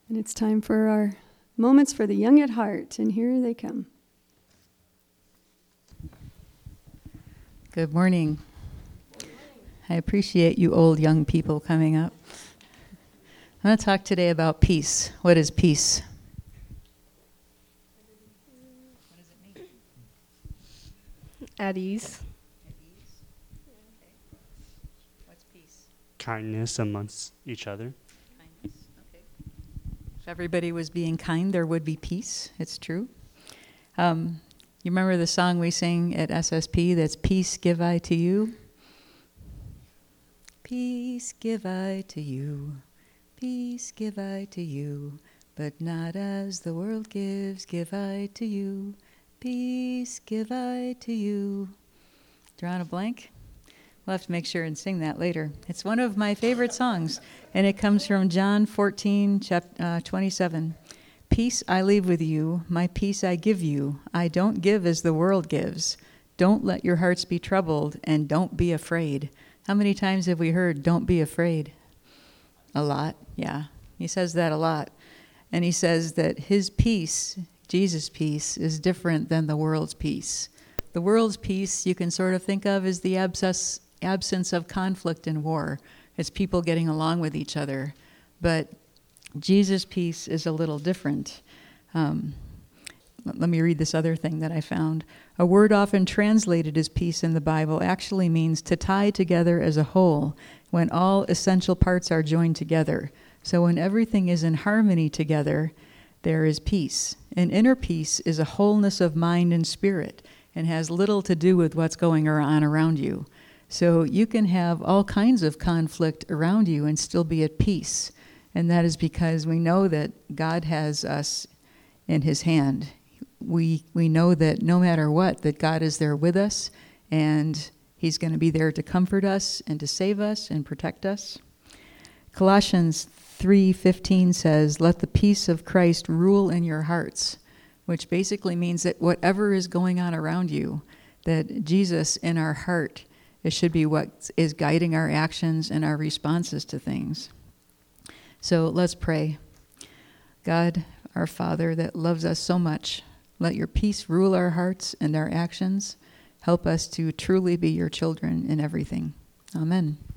And it's time for our moments for the young at heart, and here they come. Good morning. I appreciate you old young people coming up. I'm going to talk today about peace. What is peace? What does it mean? At ease. At ease? Okay. What's peace? Kindness amongst each other. Kindness, okay. If everybody was being kind, there would be peace. It's true. You remember the song we sing at SSP that's Peace Give I to You? Peace give I to you, peace give I to you, but not as the world gives, give I to you, peace give I to you. Drawing a blank? We'll have to make sure and sing that later. It's one of my favorite songs, and it comes from John 14, 27. Peace I leave with you, my peace I give you. I don't give as the world gives. Don't let your hearts be troubled, and don't be afraid. How many times have we heard, don't be afraid? A lot, yeah. He says that a lot. And he says that his peace, Jesus' peace, is different than the world's peace. The world's peace you can sort of think of as the absence of conflict and war. It's people getting along with each other. But Jesus' peace is a little different. Let me read this other thing that I found. A word often translated as peace in the Bible actually means to tie together as a whole, when all essential parts are joined together. So when everything is in harmony together, there is peace. And inner peace is a wholeness of mind and spirit, and has little to do with what's going on around you. So you can have all kinds of conflict around you and still be at peace. And that is because we know that God has us in his hand. We know that no matter what, that God is there with us, and he's going to be there to comfort us and to save us and protect us. Colossians 3:15 says, let the peace of Christ rule in your hearts, which basically means that whatever is going on around you, that Jesus in our heart, it should be what is guiding our actions and our responses to things. So let's pray. God, our Father that loves us so much, let your peace rule our hearts and our actions. Help us to truly be your children in everything. Amen.